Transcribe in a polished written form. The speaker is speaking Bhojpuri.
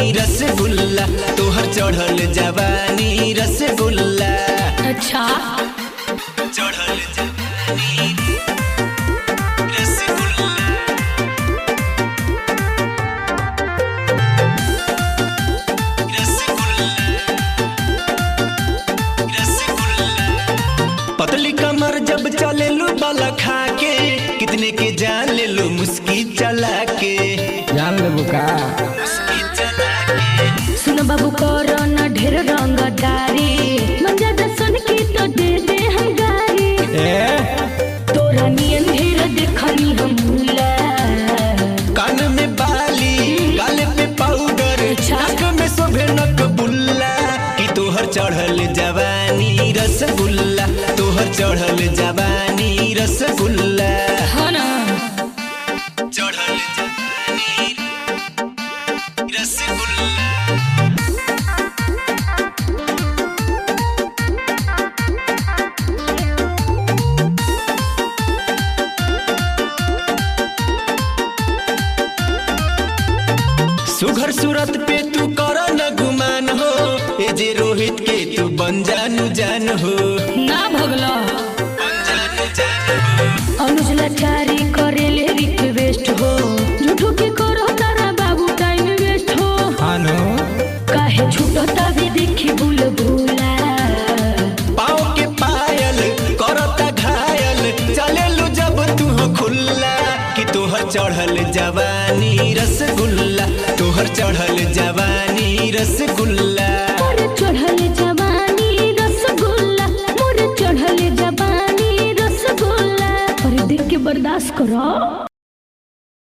रसगुल्ला तोहर चढ़ल जवानी रसगुल्ला। अच्छा चढ़ल जवानी रसगुल्ला। पतली कमर जब चले लो बाला खा के कितने के जान ले लो मुस्की चला के। जान ले बुका सुन बाबू करो ना ढेर रंगदारी मंजा दसन की तो दे दे हम गारी। तोरा नियन ढेर देखनी हम मुला। कान में बाली गाले पे पाउडर नाक में शोभे नक बुल्ला कि तोहर चढ़ल जवानी रसगुल्ला तोहर चढ़ल जवानी रसगुल्ला। हाँ ना चढ़ल जवानी रसगुल्ला। सुघर सूरत पे तू कर न गुमान हो ए जे रोहित के तू बन जानू जान हो। ना भगला बन जानू जान हो। अनुज लाचारी करे ले रिक्वेस्ट हो झूठो के करो तारा बाबू टाइम वेस्ट हो। हानो काहे छूटो तभी देखी बुल बुला। पाँव के पायल करता घायल चले लो जब तू हो खुल्ला कि तोहर चढ़ल जवानी रसगुल्ला तोहर चढ़ल जवानी रसगुल्ला। मोर चढ़ल जवानी रसगुल्ला मोर चढ़ल जवानी रसगुल्ला। पर देख के बर्दाश्त करो।